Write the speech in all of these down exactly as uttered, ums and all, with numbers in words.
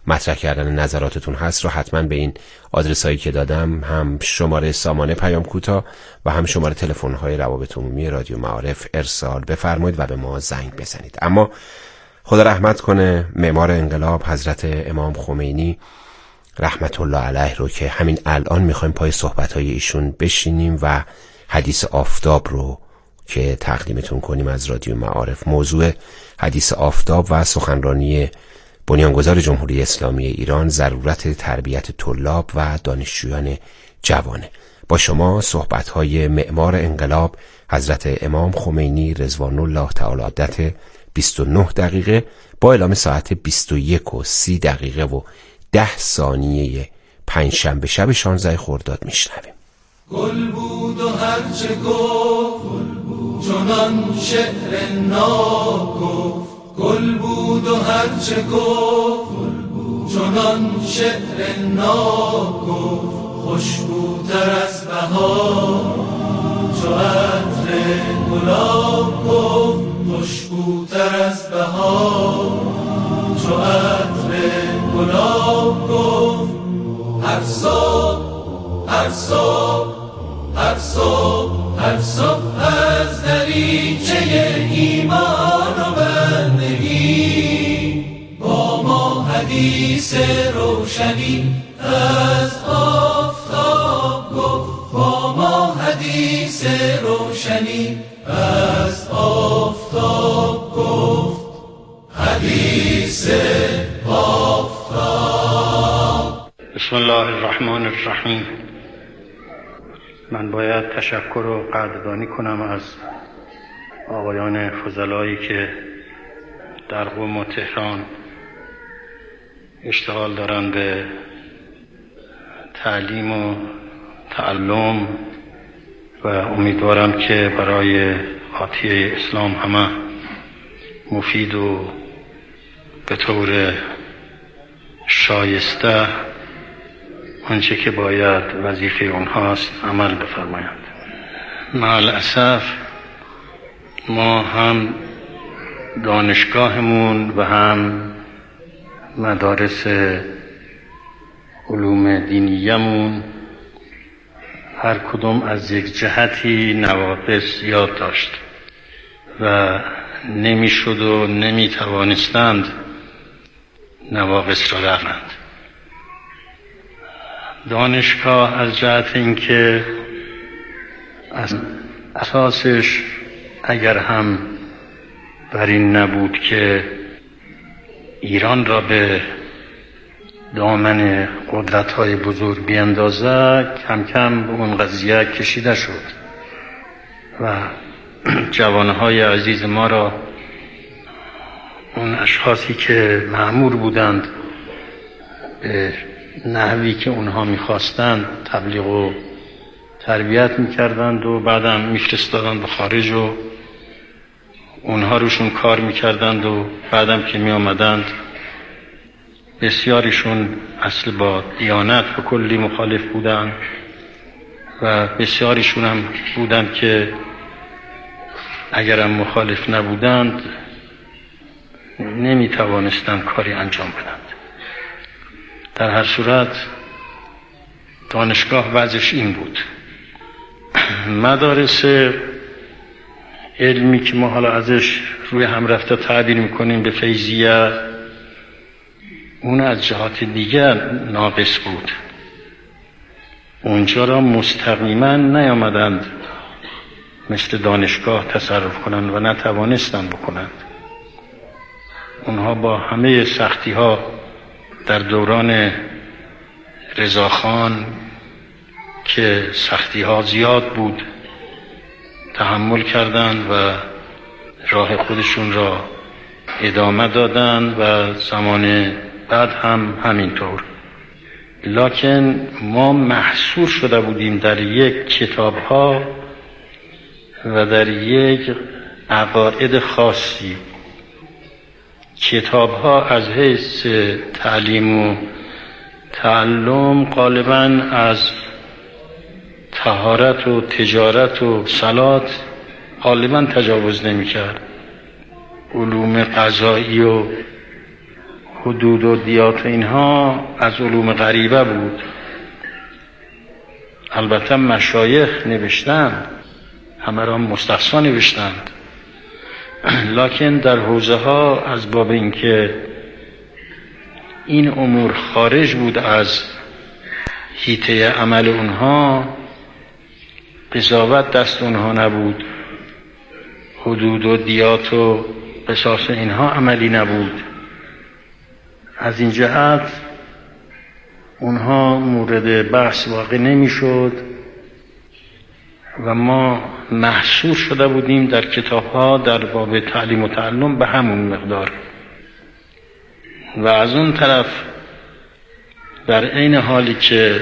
مطرح کردن نظراتتون هست رو حتما به این آدرس هایی که دادم، هم شماره سامانه پیام کوتاه و هم شماره تلفن های روابط عمومی رادیو معارف ارسال بفرمایید و به ما زنگ بزنید. اما خدا رحمت کنه معمار انقلاب حضرت امام خمینی رحمت الله علیه رو که همین الان میخوایم پای صحبت‌های ایشون بشینیم و حدیث آفتاب رو که تقدیمتون کنیم از رادیو معارف. موضوع حدیث آفتاب و سخنرانی بنیانگذار جمهوری اسلامی ایران، ضرورت تربیت طلاب و دانشجویان جوانه. با شما صحبت‌های معمار انقلاب حضرت امام خمینی رضوان الله تعالی عدت بیست و نه دقیقه با اعلام ساعت بیست و یک و سی دقیقه و ده ثانیه پنجشنبه شب شانزده خرداد میشنویم. گل بود و هرچه گفت چنان شعر ناب گفت، گل بود و هرچه گفت چنان شعر ناب گفت، خوشبوتر از بهار چو عطر گلاب گفت، خوشبوتر از بهار چو عطر گلاب گفت. هر صبح هر صبح هر صبح هر صبح از دریچه ایمان و بندگی با ما حدیث روشنی از آفتاب گفت، با ما حدیث روشنی از آفتاب گفت. حدیث آفتاب. بسم الله الرحمن الرحیم. من باید تشکر و قدردانی کنم از آقایان فضلایی که در قم و تهران اشتغال دارن به تعلیم و تعلم و امیدوارم که برای آتیه اسلام همه مفید و به طور شایسته آنچه که باید وظیفه اونهاست عمل بفرمایند. مع الاسف ما هم دانشگاهمون و هم مدارس علوم دینیمون هر کدوم از یک جهتی نواقص یاد داشت و نمیشد و نمیتوانستند نواقص را رفعند. دانشگاه از جهت اینکه از اساسش اگر هم بر این نبود که ایران را به دامن قدرت‌های بزرگ بیندازه، کم کم به اون قضیه کشیده شد و جوانهای عزیز ما را اون اشخاصی که مأمور بودند به نحوی که اونها میخواستند تبلیغ و تربیت میکردند و بعدم میفرستادند به خارج و اونها روشون کار میکردند و بعدم که میامدند بسیاریشون اصل با دیانت به کلی مخالف بودند و بسیاریشون هم بودند که اگرم مخالف نبودند نمیتوانستند کاری انجام بدند. در هر صورت دانشگاه وضعش این بود. مدارس علمی که ما حالا ازش روی هم رفته تعبیر میکنیم به فیضیه، اون از جهات دیگر ناقص بود. اونجا را مستقیما نیامدند مثل دانشگاه تصرف کنند و نتوانستند بکنند. اونها با همه سختی ها در دوران رضاخان که سختی ها زیاد بود تحمل کردند و راه خودشون را ادامه دادند و زمان بعد هم همینطور. لکن ما محصور شده بودیم در یک کتاب ها و در یک عقاید خاصی. کتاب ها از حیث تعلیم و تعلم غالباً از طهارت و تجارت و صلات غالباً تجاوز نمی کرد. علوم قضایی و حدود و دیات اینها از علوم غریبه بود. البته مشایخ نوشتند، همه را مستقصا نوشتند، لکن در حوزه ها از باب اینکه این امور خارج بود از حیطه عمل اونها، قضاوت دست اونها نبود، حدود و دیات و قصاص اینها عملی نبود. از این جهت اونها مورد بحث واقع نمی شد و ما محصور شده بودیم در کتاب ها در باب تعلیم و تعلم به همون مقدار. و از اون طرف در عین حالی که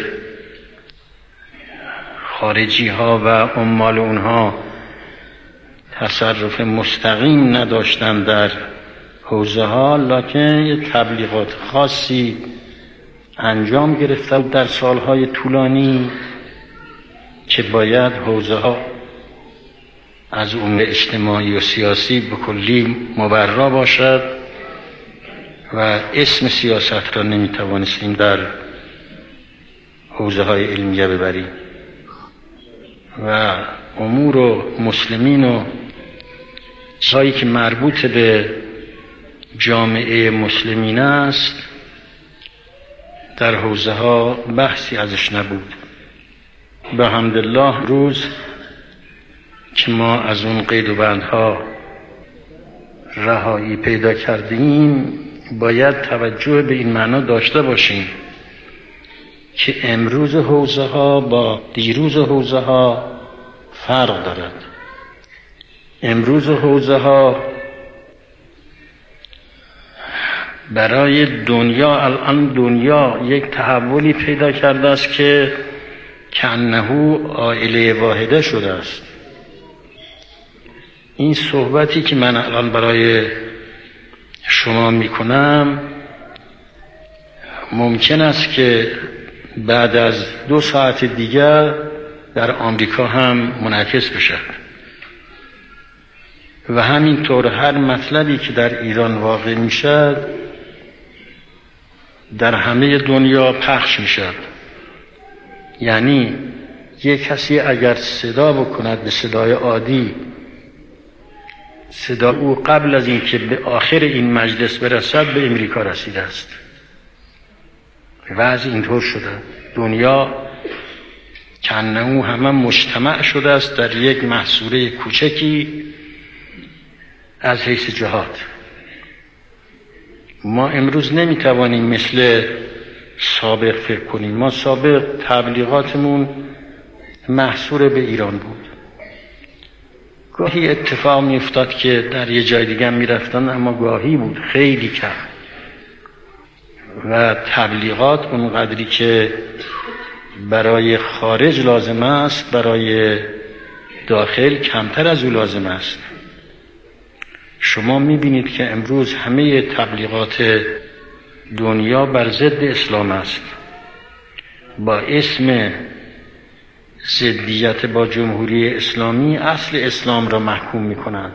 خارجی ها و عمال اونها تصرف مستقیم نداشتند در حوزه ها، لکن یک تبلیغات خاصی انجام گرفته بود در سالهای طولانی که باید حوزه ها از امور اجتماعی و سیاسی به کلی مبرا باشد و اسم سیاست را نمیتوانستیم در حوزه های علمیه ببریم و امور و مسلمین و چیزهایی که مربوط به جامعه مسلمین است در حوزه ها بحثی ازش نبود. به حمدالله روز که ما از اون قید و بندها رهایی پیدا کردیم، باید توجه به این معنا داشته باشیم که امروز حوزه ها با دیروز حوزه ها فرق دارد. امروز حوزه ها برای دنیا، الان دنیا یک تحولی پیدا کرده است که کأنه عائله واحده شده است. این صحبتی که من الان برای شما میکنم ممکن است که بعد از دو ساعت دیگر در آمریکا هم منعکس بشه و همینطور هر مطلبی که در ایران واقع میشد در همه دنیا پخش میشد. یعنی یک کسی اگر صدا بکند به صدای عادی، صدا او قبل از اینکه به آخر این مجلس برسد به امریکا رسیده است. وضع اینطور شده. دنیا کأنه همه مجتمع شده است در یک محصوره کوچکی از حیث جهات. ما امروز نمیتوانیم مثل سابق فکر کنیم. ما سابق تبلیغاتمون محصور به ایران بود. گاهی اتفاق می افتاد که در یه جای دیگه می رفتن، اما گاهی بود خیلی کم و تبلیغات اونقدری که برای خارج لازم است برای داخل کمتر از او لازم است. شما می بینید که امروز همه تبلیغات دنیا بر ضد اسلام است، با اسم ضدیت با جمهوری اسلامی اصل اسلام را محکوم می کنند،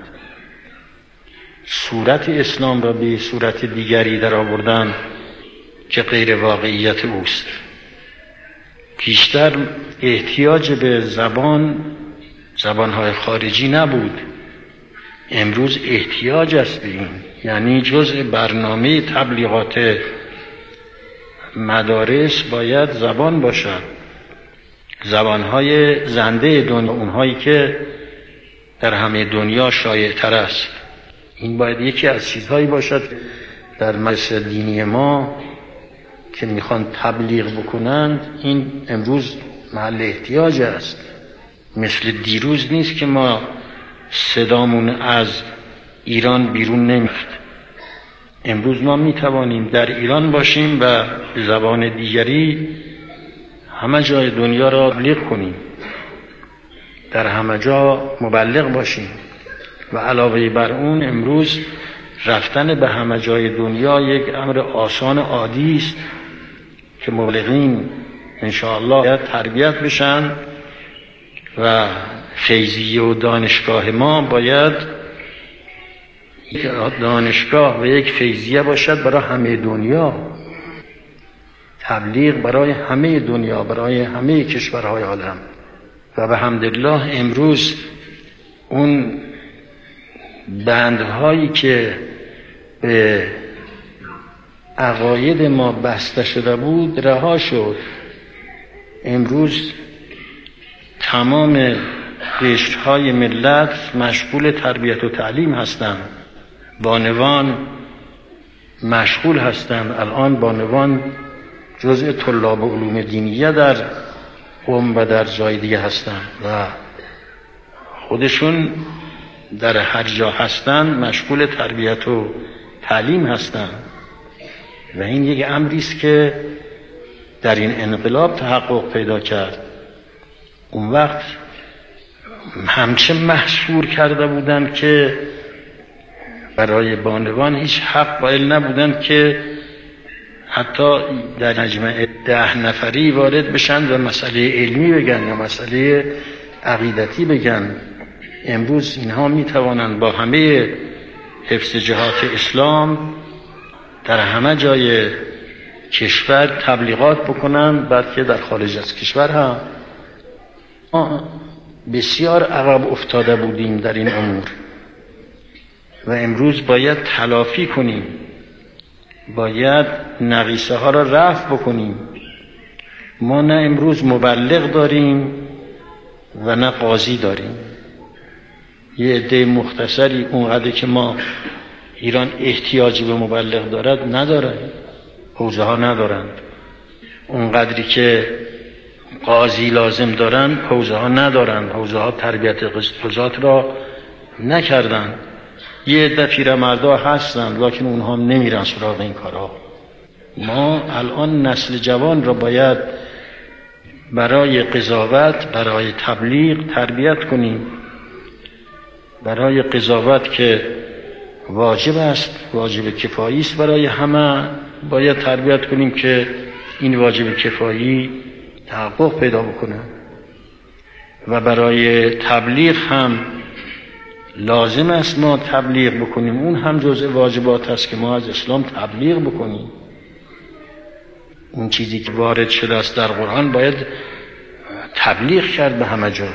صورت اسلام را به صورت دیگری در آوردن که غیر واقعیت اوست. بیشتر احتیاج به زبان زبانهای خارجی نبود، امروز احتیاج است به این. یعنی جزء برنامه تبلیغات مدارس باید زبان باشد، زبانهای زنده دنیا، اونهایی که در همه دنیا شایع تر است. این باید یکی از چیزهایی باشد در مدارس دینی ما که میخوان تبلیغ بکنند. این امروز محل احتیاج است، مثل دیروز نیست که ما صدامون از ایران بیرون نمیاد. امروز ما میتوانیم در ایران باشیم و به زبان دیگری همه جای دنیا را تبلیغ کنیم، در همه جا مبلغ باشیم و علاوه بر اون امروز رفتن به همه جای دنیا یک امر آسان عادی است که مبلغین انشاءالله باید تربیت بشن و فیضیه و دانشگاه ما باید یک دانشگاه و یک فیضیه باشد برای همه دنیا، تبلیغ برای همه دنیا، برای همه کشورهای عالم. و به حمدالله امروز اون بندهایی که به عقاید ما بسته شده بود رها شد. امروز تمام رشته‌های ملت مشغول تربیت و تعلیم هستند. بانوان مشغول هستند. الان بانوان جزء طلاب علوم دینیه در قم و در جای دیگه هستند و خودشون در هر جا هستند مشغول تربیت و تعلیم هستند. و این یک امری است که در این انقلاب تحقق پیدا کرد. اون وقت همچه محصور کرده بودند که برای بانوان هیچ حق قائل نبودند که حتی در مجمع ده نفری وارد بشن و مسئله علمی بگن یا مسئله عقیدتی بگن. امروز اینها می توانند با همه حفظ جهات اسلام در همه جای کشور تبلیغات بکنن، بلکه در خارج از کشور هم. ما بسیار عقب افتاده بودیم در این امور و امروز باید تلافی کنیم، باید نقیصه ها را رفع بکنیم. ما نه امروز مبلغ داریم و نه قاضی داریم. یه عده مختصری اونقدر که ما ایران احتیاجی به مبلغ دارد نداره، حوزه ها ندارند. اونقدری که قاضی لازم دارند حوزه ها ندارند، حوزه ها تربیت قضات را نکردند. یه عده پیرمردا هستند لکن اونها نمیرن سراغ این کارها. ما الان نسل جوان را باید برای قضاوت، برای تبلیغ تربیت کنیم. برای قضاوت که واجب است، واجب کفایی است برای همه، باید تربیت کنیم که این واجب کفایی تحقق پیدا بکنه. و برای تبلیغ هم لازم است ما تبلیغ بکنیم. اون هم جزء واجبات است که ما از اسلام تبلیغ بکنیم. اون چیزی که وارد شده است در قرآن باید تبلیغ کرد به همه جا.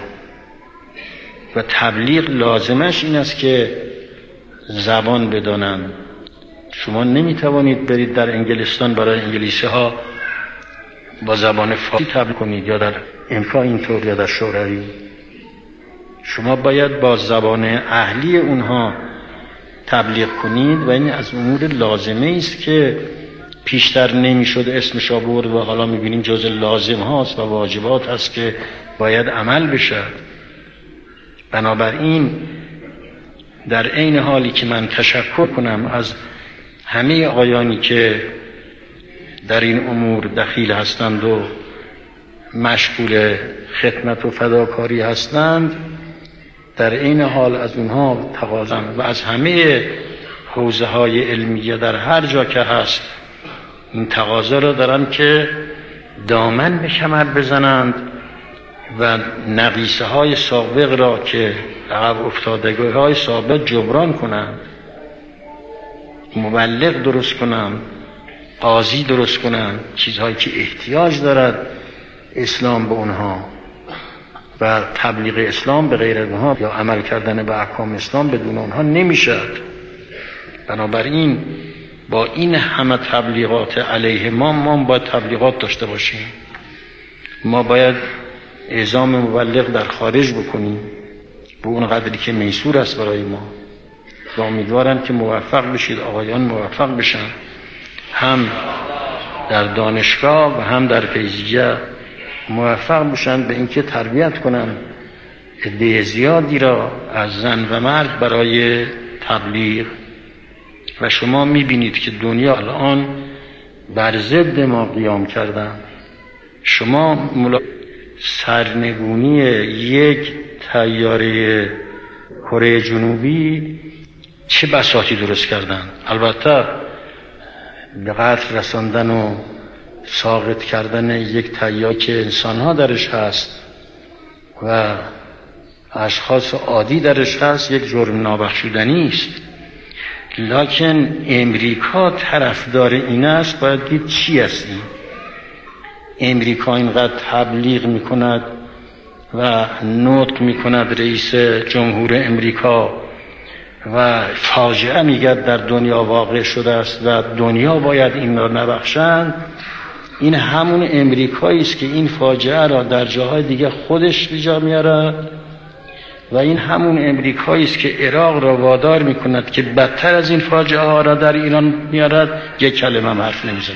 و تبلیغ لازمش این است که زبان بدانند. شما نمیتوانید برید در انگلستان برای انگلیسی ها با زبان فارسی تبلیغ کنید، یا در امریکا اینطور، یا در شوروی. شما باید با زبان اهلی اونها تبلیغ کنید و این از امور لازمه است که پیشتر نمیشد اسمش آورد و حالا میبینیم جز لازم هاست و واجبات هست که باید عمل بشد. بنابراین در عین حالی که من تشکر کنم از همه آقایانی که در این امور دخیل هستند و مشغول خدمت و فداکاری هستند، در عین حال از اونها تقاضا و از همه حوزه های علمیه در هر جا که هست این تقاضا را دارم که دامن به کمر بزنند و نقیصه های سابق را که عقب افتادگی های سابق جبران کنند، مبلغ درست کنند، قاضی درست کنند، چیزهایی که احتیاج دارد اسلام به اونها و تبلیغ اسلام به غیر اونها یا عمل کردن به احکام اسلام بدون اونها نمیشد. بنابراین با این همه تبلیغات علیه ما ما باید تبلیغات داشته باشیم. ما باید اعزام مبلغ در خارج بکنیم به اون قدری که میسور است برای ما. و امیدوارم که موفق بشید، آقایان موفق بشن، هم در دانشگاه و هم در فیضیه موفق بشن به اینکه تربیت کنن عده زیادی را از زن و مرد برای تبلیغ. و شما میبینید که دنیا الان بر ضد ما قیام کردن. شما ملا سرنگونی یک طیاره کره جنوبی چه بساطی درست کردن. البته به قتل رساندن و ساقط کردن یک طیاره که انسانها درش هست و اشخاص عادی درش هست یک جرم نابخشودنی است. لکن امریکا طرفدار این است. باید دید چی است این امریکا اینقدر تبلیغ میکند و نطق میکند رئیس جمهور امریکا و فاجعه میگد در دنیا واقع شده است و دنیا باید این را نبخشند. این همون امریکایی است که این فاجعه را در جاهای دیگه خودش به جا میارد و این همون امریکایی است که عراق را وادار میکند که بدتر از این فاجعه ها را در ایران میارد. یک کلمه هم حرف نمیزند.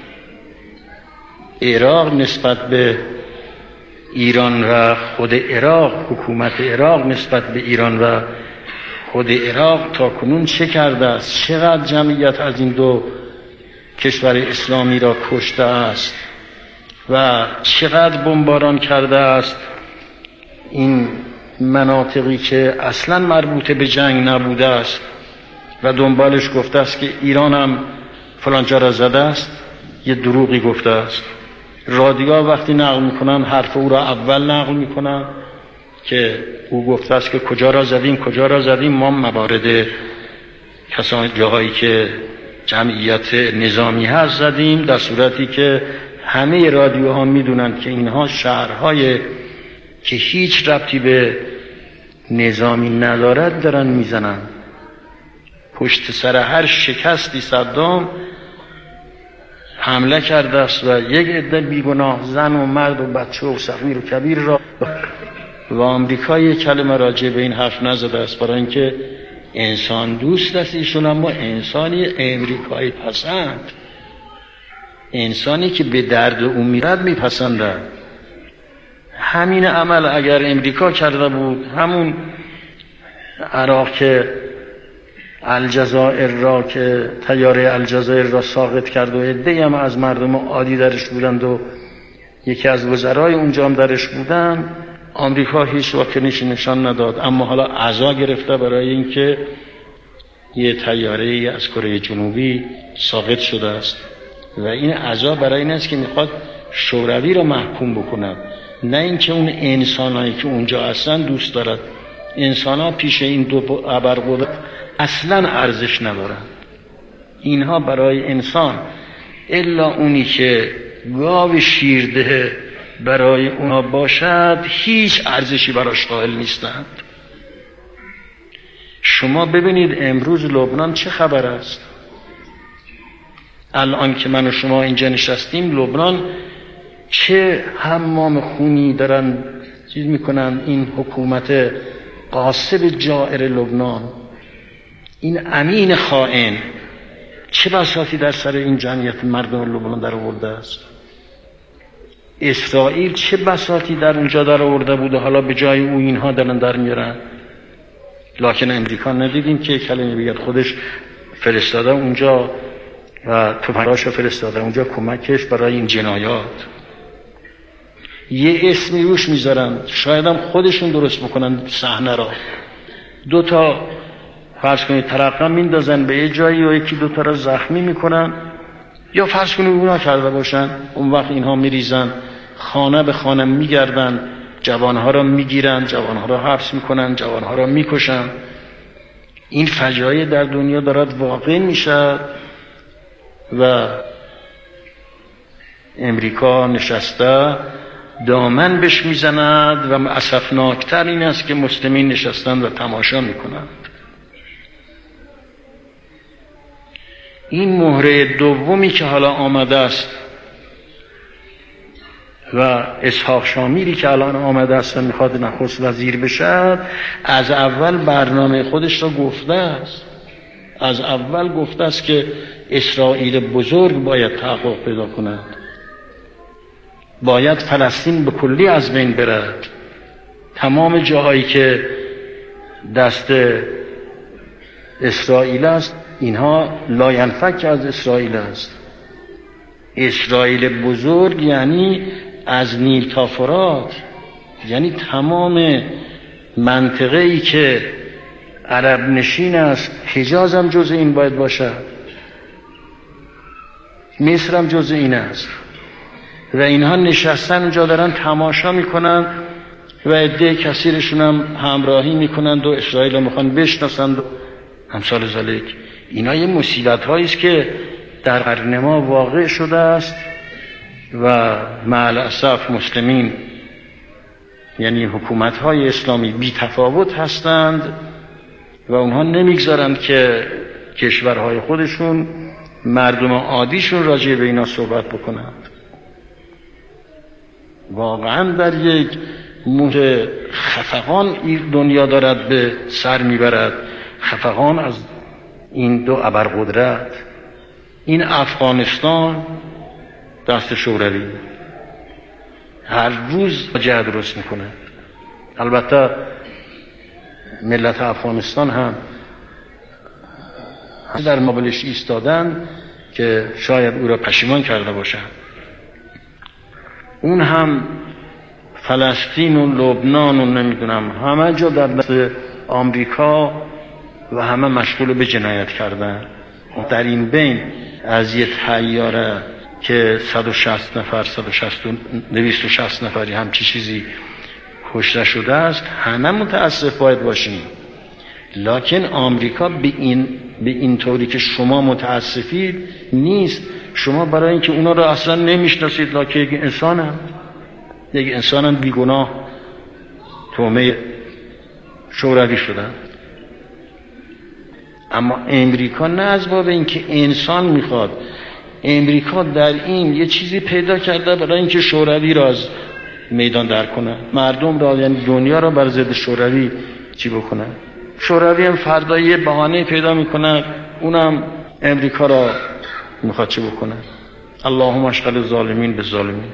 عراق نسبت به ایران و خود عراق، حکومت عراق نسبت به ایران و خود عراق تا کنون چه کرده است؟ چقدر جمعیت از این دو کشور اسلامی را کشته است و چقدر بمباران کرده است این مناطقی که اصلا مربوط به جنگ نبوده است و دنبالش گفته است که ایران هم فلانجا را زده است. یه دروغی گفته است. رادیو وقتی نقل میکنن حرف او را اول نقل میکنن که او گفته است که کجا را زدیم کجا را زدیم. ما موارد کسان جاهایی که جمعیت نظامی هست زدیم، در صورتی که همه رادیوها میدونن که اینها شهرهای که هیچ ربطی به نظامی ندارد دارن میزنن. پشت سر هر شکستی صدام حمله کرده است و یک عده بیگناه زن و مرد و بچه و صغیر و کبیر را و آمریکا یک کلمه راجع به این حرف نزده است، برای اینکه انسان دوست است ایشون، اما انسانی امریکایی پسند، انسانی که به درد او میرد میپسنده. همین عمل اگر امریکا کرده بود، همون عراق که الجزایر را که طیاره الجزایر را ساقط کرد و عده‌ای هم از مردم عادی درش بودند و یکی از وزرای اونجا هم درش بودن، آمریکا هیچ واکنشی نشان نداد. اما حالا عزا گرفته برای اینکه یه طیاره از کره جنوبی ساقط شده است و این عزا برای این است که میخواد شوروی را محکوم بکند، نه اینکه اون انسانایی که اونجا هستن دوست دارد. انسان‌ها پیش این دو ابرقدرت اصلا ارزش ندارند. اینها برای انسان الا اونی که گاو شیرده برای اونها باشد هیچ ارزشی براش قائل نیستند. شما ببینید امروز لبنان چه خبر است. الان که من و شما اینجا نشستیم، لبنان چه حمام خونی دارن چیز میکنن. این حکومت قاصد جائر لبنان، این امین خائن، چه بساطی در سر این جمعیت مردم لبنان در آورده است. اسرائیل چه بساطی در اونجا در آورده بود و حالا به جای او اینها دارن در میارن. لکن امریکا ندیدیم که کلمه بگید. خودش فرستاده اونجا و توپراشو فرستاده اونجا کمکش برای این جنایات. یه اسمی روش میذارن، شاید هم خودشون درست بکنن صحنه را. دو تا فرض کنید ترقه میندازن به یه جایی و یکی دو تا را زخمی میکنن، یا فرض کنید اونا کرده باشن. اون وقت اینها میریزن خانه به خانه میگردن، جوانها را میگیرن، جوانها را حبس میکنن، جوانها را میکشن. این فجایع در دنیا دارد واقع میشه و امریکا نشسته دامن بهش میزند و اسفناکتر این است که مسلمین نشستند و تماشا میکنند. این مهره دومی که حالا آمده است و اسحاق شامیری که الان آمده است و میخواد نخست وزیر بشد، از اول برنامه خودش را گفته است. از اول گفته است که اسرائیل بزرگ باید تحقق پیدا کند، باید فلسطین به کلی از بین برد. تمام جاهایی که دست اسرائیل است اینها لاینفک از اسرائیل است. اسرائیل بزرگ یعنی از نیل تا فرات، یعنی تمام منطقه ای که عرب نشین است. حجاز هم جزء این باید باشد، مصر هم جزء این است و اینها نشستن اونجا دارن تماشا میکنن و عده کثیرشون هم همراهی میکنند و اسرائیل رو میخوان بشناسند و امثال ذالک. اینا یه مصیبت هایی است که در قرن ما واقع شده است و مع الاسف مسلمین یعنی حکومت های اسلامی بی تفاوت هستند و اونها نمیگذارند که کشورهای خودشون مردم عادیشون راجع به اینا صحبت بکنند. واقعا در یک موج خفقان دنیا دارد به سر میبرد، خفقان از این دو ابرقدرت. این افغانستان دست شوروی هر روز جه درست میکنه. البته ملت افغانستان هم در مقابلش ایستادن که شاید او را پشیمان کرده باشند. اون هم فلسطین و لبنان و نمیدونم همه جا در دست آمریکا و همه مشغول به جنایت کردن. در این بین از یه طیاره که صد و شصت نفر صد و شصت دویست و شصت نفری همچی چیزی کشته شده است، همه متاسف باید باشیم. لکن آمریکا به این به این طوری که شما متاسفید نیست. شما برای اینکه اونا رو اصلا نمیشناسید، لکن یک انسان هم یک انسان هم بیگناه تومه شوروی شدن. اما امریکا نه از باب اینکه انسان میخواد، امریکا در این یه چیزی پیدا کرده برای اینکه شوروی را از میدان در کنه، مردم را یعنی دنیا را بر ضد شوروی چی بکنه. شوروی هم فردا یه بهانه پیدا میکنه، اونم امریکا را میخواد چی بکنه. اللهم اشغل الظالمین بالظالمین.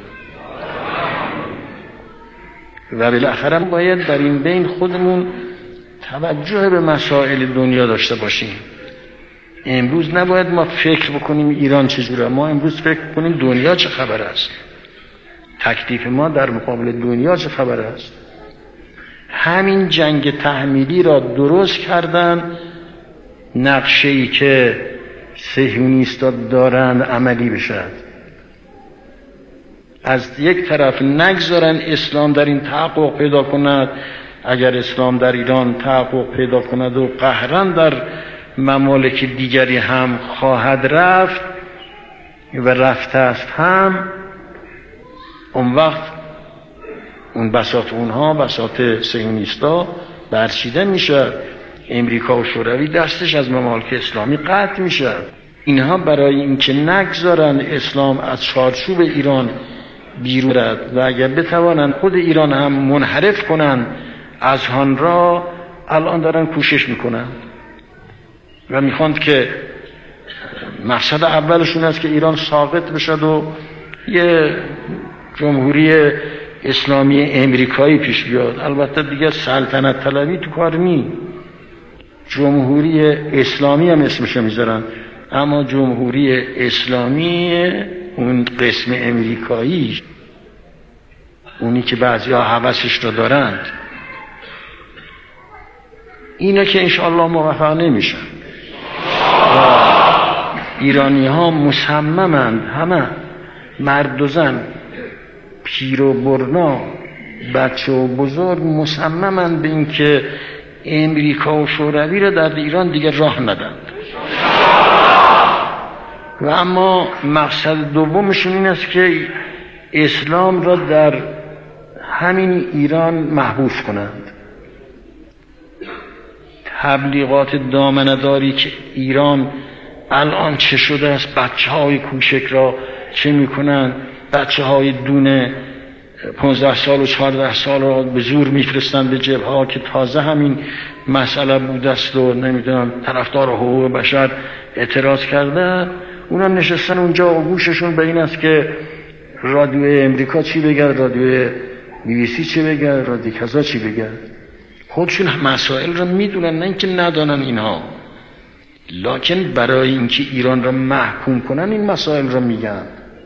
و بالاخره باید در این بین خودمون توجه به مسائل دنیا داشته باشیم. امروز نباید ما فکر بکنیم ایران چجوره، ما امروز فکر بکنیم دنیا چه خبر است، تکلیف ما در مقابل دنیا چه خبر است. همین جنگ تحمیلی را درست کردن، نقشه‌ای که صهیونیست‌ها دارند عملی بشد. از یک طرف نگذارن اسلام در این تحقق پیدا کند. اگر اسلام در ایران تحقق پیدا کند و قهراً در ممالک دیگری هم خواهد رفت و رفته است هم، اون وقت اون بساط اونها بساط صهیونیستا برچیده میشه. امریکا و شوروی دستش از ممالک اسلامی قطع میشه. اینها برای اینکه نگذارن اسلام از چارچوب ایران بیرون رد و اگر بتوانن خود ایران هم منحرف کنن از آن را، الان دارن کوشش میکنن و میخواند که مقصد اولشون است که ایران ساقط بشد و یه جمهوری اسلامی امریکایی پیش بیاد. البته دیگه سلطنت طلبی تو کار نی، جمهوری اسلامی هم اسمشو میذارن، اما جمهوری اسلامی اون قسم امریکایی، اونی که بعضی ها حوثش رو دارند، اینا که انشاءالله موفق نمیشن. ایرانی ها مصممند، همه مرد و زن، پیر و برنا، بچه و بزرگ مصممند به این که امریکا و شوروی را در ایران دیگر راه ندند. و اما مقصد دومشون این است که اسلام را در همین ایران محبوس کنند. تبلیغات دامنه‌داری که ایران الان چه شده است، بچه های کوچک را چه میکنن، بچه های دونه پانزده سال و چهارده سال را به زور میفرستن به جبهه ها که تازه همین مسئله بوده است و نمیدونم طرفدار حقوق بشر اعتراض کرده، اونا نشستن اونجا و گوششون به این است که رادیو امریکا چی بگه، رادیو بی بی سی چی بگه، رادیو کذا چی بگه. خودشون مسائل را میدونن، نه اینکه ندانن اینها، لکن برای اینکه ایران را محکوم کنن این مسائل را میگن.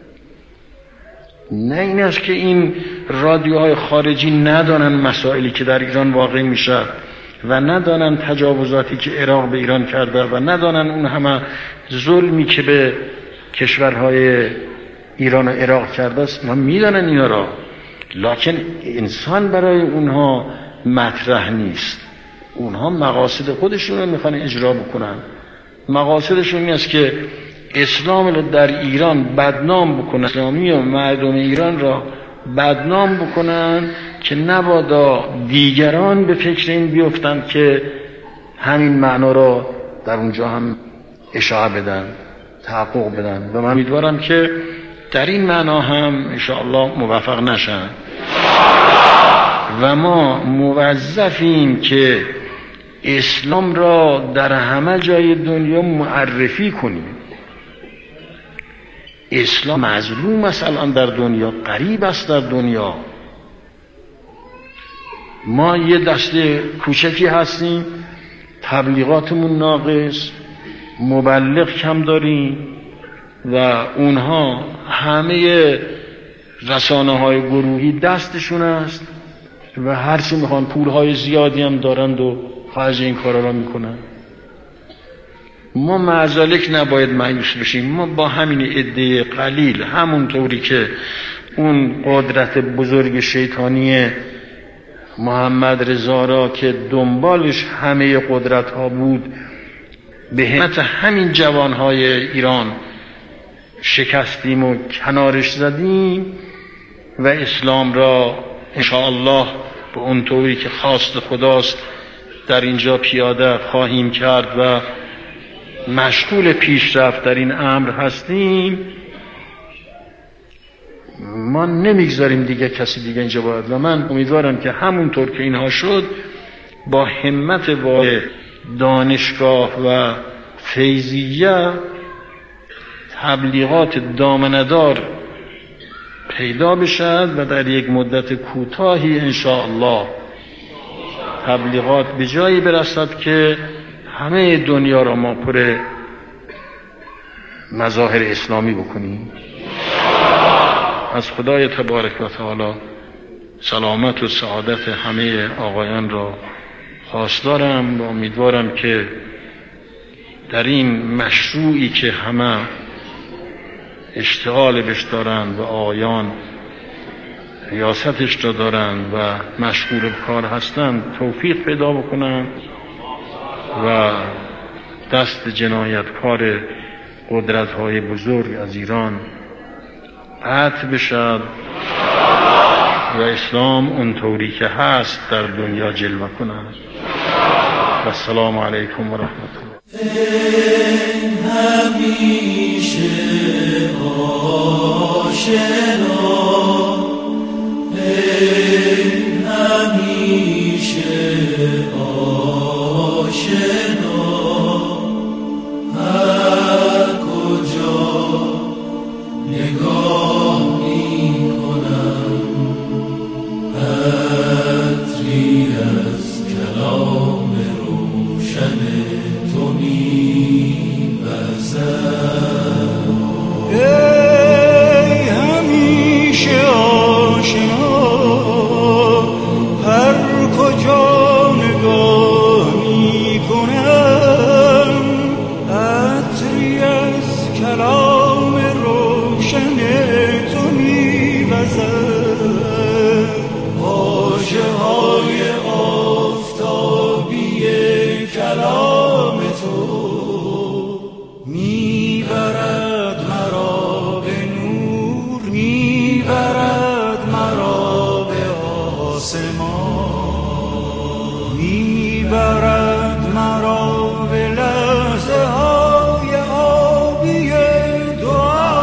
نه این است که این رادیوهای خارجی ندانن مسائلی که در ایران واقع میشه و ندانن تجاوزاتی که عراق به ایران کرده و ندانن اون همه ظلمی که به کشورهای ایران و عراق کرده است. ما میدانن اینا را، لکن انسان برای اونها مطرح نیست. اونها مقاصد خودشون رو میخوان اجرا بکنن مقاصدش این است که اسلام رو در ایران بدنام بکنن، اسلامی و مردم ایران را بدنام بکنن که نبادا دیگران به فکر این بیفتند که همین معنا را در اونجا هم اشاعه بدن، تحقق بدن. و من امیدوارم که در این معنا هم انشاءالله موفق نشن و ما موظفیم که اسلام را در همه جای دنیا معرفی کنیم. اسلام مظلوم است الان در دنیا، غریب است در دنیا. ما یه دسته کوچکی هستیم، تبلیغاتمون ناقص، مبلغ کم داریم و اونها همه رسانه های گروهی دستشون است و هر چی میخوان پولهای زیادی هم دارند و خرج این کارا را میکنن. ما معذالک نباید مایوس بشیم. ما با همین عده قلیل، همونطوری که اون قدرت بزرگ شیطانی محمد رضا را که دنبالش همه قدرت ها بود، به همت همین جوانهای ایران شکستیم و کنارش زدیم و اسلام را انشاءالله به اون طوری که خواست خداست در اینجا پیاده خواهیم کرد و مشغول پیشرفت در این امر هستیم. ما نمیگذاریم دیگه کسی دیگه اینجا باید. و من امیدوارم که همونطور که اینها شد با همت و دانشگاه و فیضیه تبلیغات دامنه‌دار پیدا بشد و در یک مدت کوتاهی انشاءالله تبلیغات به جایی برسد که همه دنیا را ما پر مظاهر اسلامی بکنیم. از خدای تبارک و تعالی سلامت و سعادت همه آقایان را خواستارم و امیدوارم که در این مشروعی که همه اشتغال بش دارند و آقایان ریاستش را دارند و مشغول به کار هستند توفیق پیدا بکنند و دست جنایتکار قدرت‌های بزرگ از ایران قطع بشد و اسلام اونطوری که هست در دنیا جلوه کند. و السلام علیکم و رحمت الله. همیشه آشنا، همیشه آشنا، هر کجا نگاه می کنم عطری از کلام روشن تو می وزد. ای همیشه آشنا، هر کجا نگاه می کنم عطری از کلام روشن تو می وزد. واژه های آفتابی کلام تو میبرد مرا به نور، میبرد مرا به آسمان، میبرد مرا به لحظه های آبی دعا.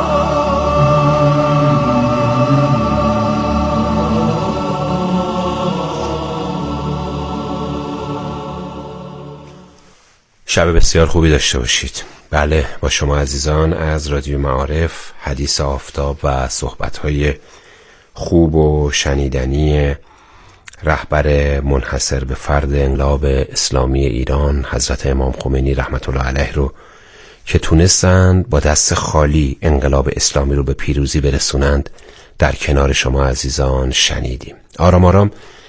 شب بسیار خوبی داشته باشید. بله، با شما عزیزان از رادیو معارف حدیث آفتاب و صحبت‌های خوب و شنیدنی رهبر منحصر به فرد انقلاب اسلامی ایران حضرت امام خمینی رحمت الله علیه رو که تونستند با دست خالی انقلاب اسلامی رو به پیروزی برسونند در کنار شما عزیزان شنیدیم. آرام آرام